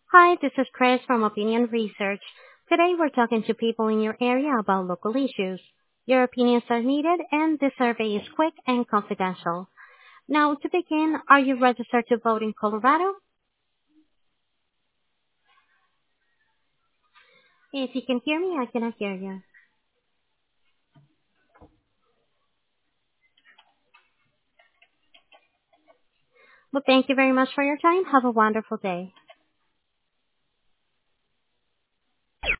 Hi, this is Chris from Opinion Research. Today we're talking to people in your area about local issues. Your opinions are needed and this survey is quick and confidential. Now, to begin, are you registered to vote in Colorado? If you can hear me, I cannot hear you. Well, thank you very much for your time. Have a wonderful day.